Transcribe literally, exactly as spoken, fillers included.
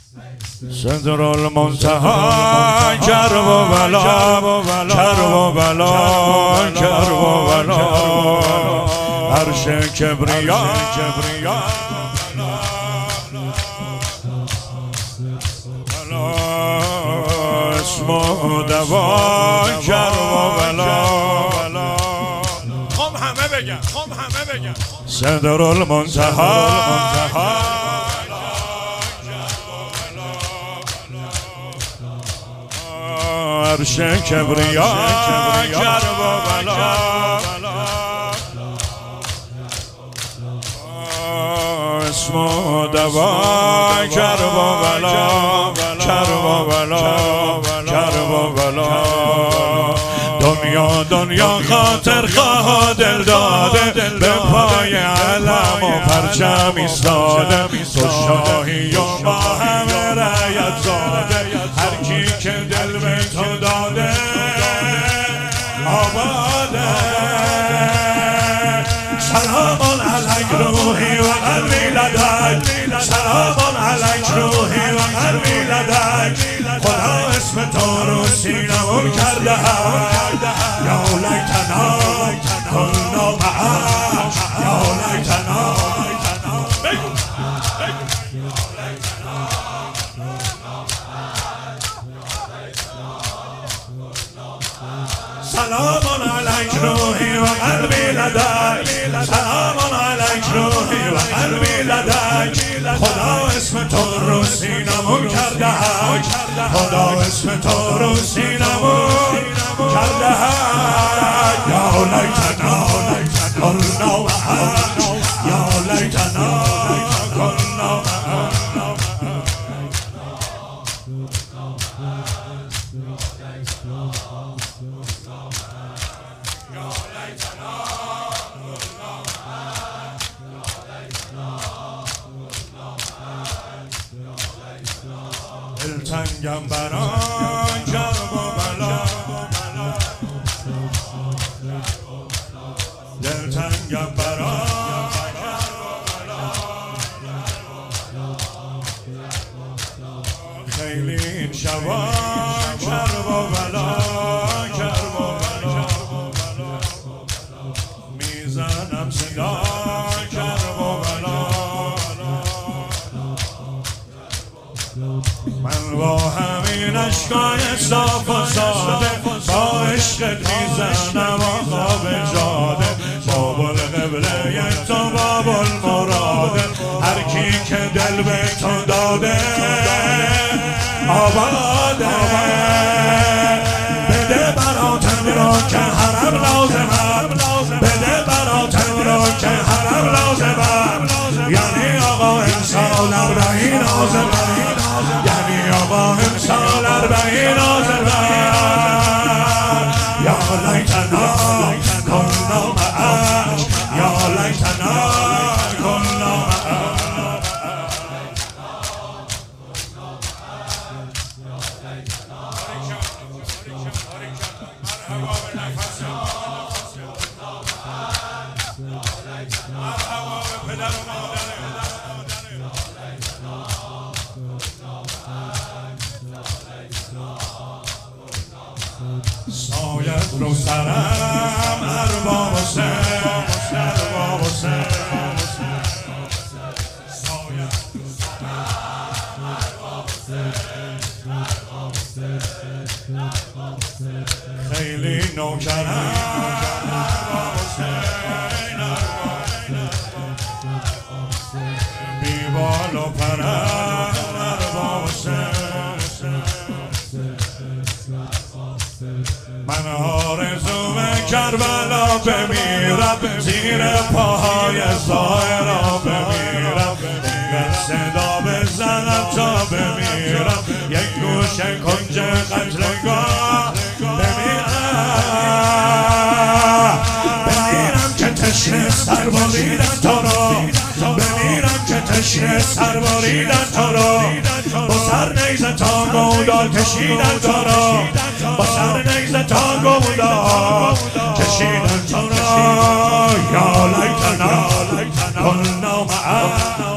صدر المنتهى کرب و بلا کرب و بلا کرب و بلا عرش کبریا اسم و دوا کرب و بلا خم همه بگن خم همه بگن صدر المنتهى عرش کبریا کرب و بلا اسم و دوا کرب و بلا کرب و بلا کرب و بلا دنیا دنیا خاطر خواه دل داده به پای علم و پرچم ایستاده تو شاهی و ما همه رعیت زاده هر کی که دل به تو داده آباده سلام علیک روحی و قلبی لدیک سلام علیک روحی و قلبی لدیک خدا اسم تو رو سینمون کرده یا لیتنا کنا معاش یا لیتنا سلام علیک روحی و قلبی لدیک سلام علیک روحی و قلبی لدیک خدا اسم تو رو سینمون کرده خدا اسم تو رو سینمون کرده یا لیتنا کنا معاش یا لیتنا کنا دلتنگم برای کرب و بلا دلتنگم برای خیلی این شبا کرب و بلا کرب و بلا میزنم صدا کرب و بلا من با همین اشکای صاف و ساده با عشقت میزنم آقا به جاده باب القبله تو باب المراده هر کی که دل به تو داده آباده بده براتم را که حرم لازمم بده براتم را که حرم لازمم یعنی آقا امسال اربعین لازمم یعنی آقا امسال اربعین لازمم یا لیتنا کنا معاش یا لیتنا کنا معاش سایت رو سرم ارباب حسین ارباب حسین سایت رو سرم ارباب حسین خیلی نوکرم ارباب حسین بی بال و پرم ارباب حسین من آرزوم کربلا بمیرم زیر پاهای زهرا بمیرم من صدا بزنم تا بمیرم یک گوشه کنج قتلگاه بمیرم بمیرم که تشنه سر بریدن تو رو بمیرم که تشنه سر بریدن تو رو با سر نیزه تا گودال کشیدن تو رو با سر نیزه تا گودال کشیدن تو رو یا لیتنا کنا معاش